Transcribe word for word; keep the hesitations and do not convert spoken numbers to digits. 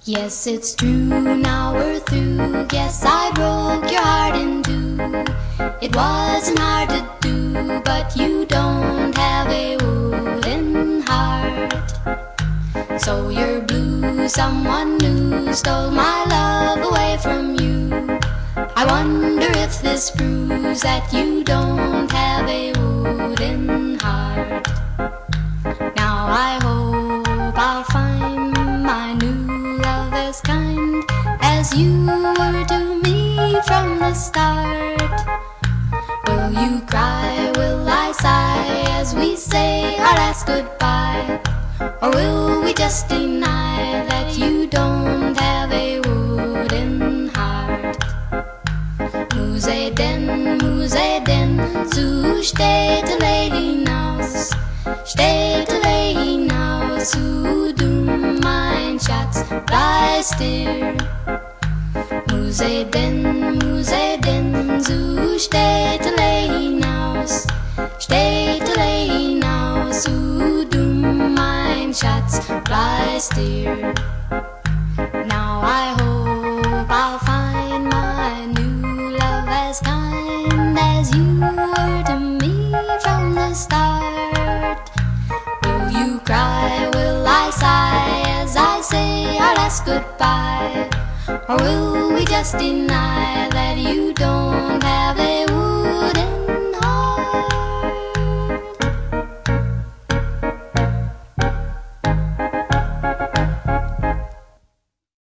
Yes, it's true, now we're through. Guess I broke your heart in two. It wasn't hard to do, but you don't have a wooden heart. So you're blue, someone new stole my love away from you. I wonder if this proves that you don't have a wooden heart. Now I hope I'll find my new love as kind as you were to me from the start. Will you cry, will I sigh as we say our last goodbye? Or will we just deny that you don't have a wooden heart? Musée den, Musée den, so steht er hinaus, steht er hinaus, so du mein Schatz bleibst dir. Musée den, Musée den, so steht er hinaus, steht er hinaus, so du mein Schatz bleibst dir. Now I hope I'll find my new love as kind as you were to me from the start. Will you cry, will I sigh as I say our last goodbye? Or will we just deny that you don't have it?